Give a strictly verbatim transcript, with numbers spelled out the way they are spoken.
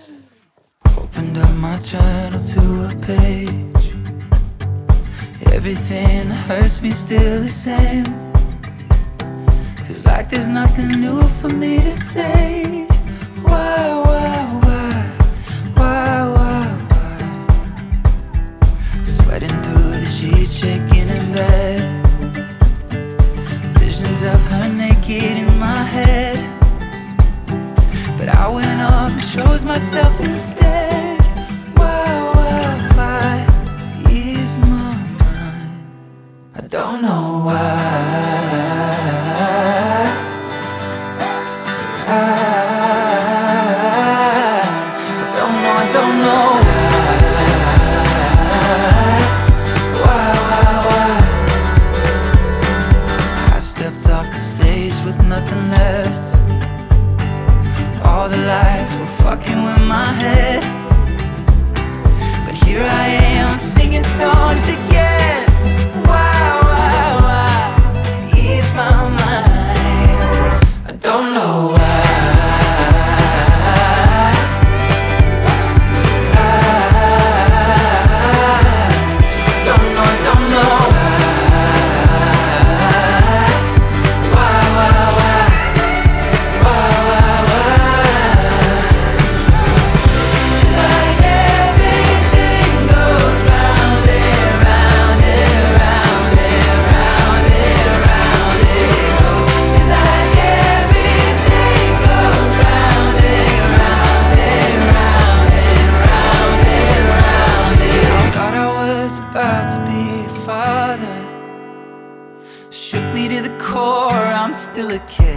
Opened up my journal to a page. Everything that hurts me still the same. Feels like there's nothing new for me to say. Why, why, why, why, why, why? Sweating through the sheets, shaking in bed. Visions of her naked in my head. But I went off and chose myself instead. Why, why, why is my mind? I don't know why. I, I don't know, I don't know why. Why, why, why? I stepped off the stage with nothing left. All the lights were fucking with my head. But here I am singing songs again. Why, why, why ease my mind? I don't know why. I don't know, I don't know why. Why, why, why? Why, why, why? Like everything goes round and round and round and round and round it goes. It's like everything goes round and round and round and round and round it. I thought I was about to be a father. Shook me to the core, I'm still a kid.